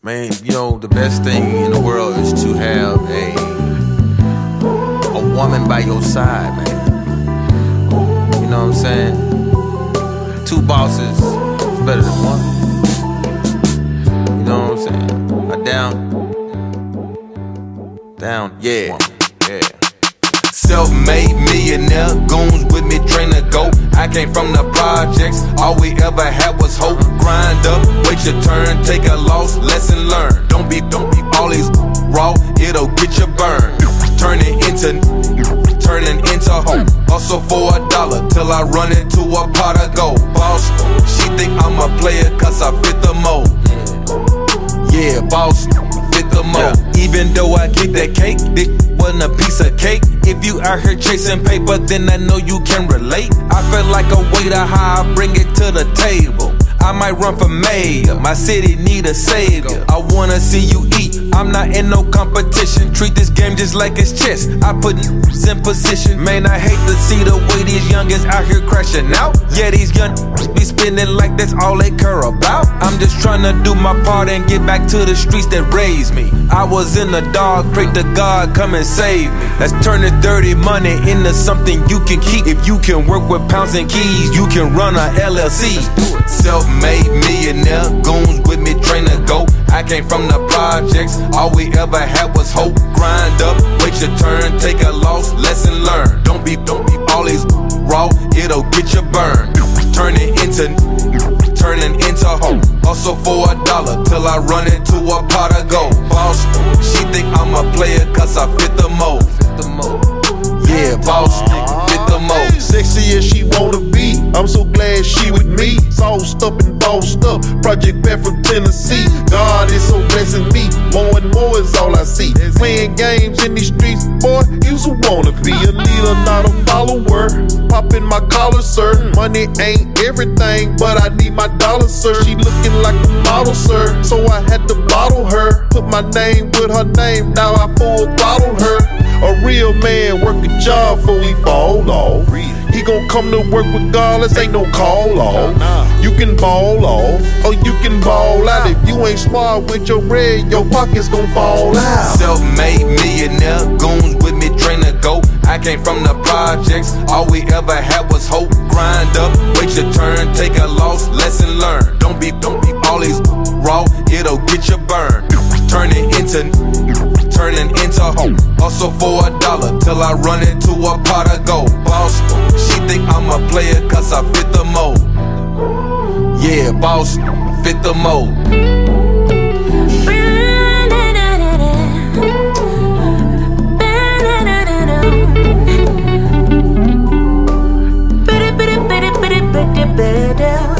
Man, you know, the best thing in the world is to have a woman by your side, man. You know what I'm saying? Two bosses is better than one. You know what I'm saying? A down, yeah. Self-made millionaire, goons with me, train to go. I came from the projects, all we ever had was hope. Grind up, wait your turn, take a loss, lesson learned. Don't be always raw, it'll get you burned. Turning into hope. Hustle for $1 till I run into a pot of gold. Boss, she think I'm a player cause I fit the mold. Yeah, boss, fit the mold. Even though I get that cake, this wasn't a piece of cake. If you out here chasing paper, then I know you can relate. I feel like a waiter, how I bring it to the table. I might run for mayor, my city need a savior. I wanna see you eat, I'm not in no competition. Treat this game just like it's chess, I put in position. Man, I hate to see the way these youngins out here crashing out. Yeah, these young be spending like that's all they care about. I'm just trying to do my part and get back to the streets that raised me. I was in the dark, pray to God, come and save me. Let's turn the dirty money into something you can keep. If you can work with pounds and keys, you can run a LLC. Self-made millionaire, goons with me, train to go. I came from the projects, all we ever had was hope. Grind up, wait your turn, take a loss, lesson learned. Don't be always raw, it'll get you burned. Turning into hope. Hustle for $1 till I run into a pot of gold. Boss, she think I'm a player cause I fit the mold. Yeah, boss, fit the mold. Sexy as she wanna be, I'm so glad she with me. Sauced up and bossed up, project back from Tennessee. God is so blessing me, more and more is all I see. Playing games in these streets, boy, you's a wannabe. A leader, not a follower, popping my collar, sir. Money ain't everything, but I need my dollar, sir. She looking like a model, sir, so I had to bottle her. Put my name with her name, now I full throttle her. A real man work a job before he fall off. He gon' come to work regardless, ain't no call off. You can ball off, or you can ball out. If you ain't smart with your bread, your pockets gon' fall out. Self-made millionaire, goons with me, train to go. I came from the projects, all we ever had was hope. Grind up, wait your turn, take a loss, lesson learned. Don't be always raw, it'll get you burned. Turning into hope. Hustle for $1 till I run into a pot of gold. Boss, she think I'm a player cause I fit the mold. Yeah, boss, fit the mold. Better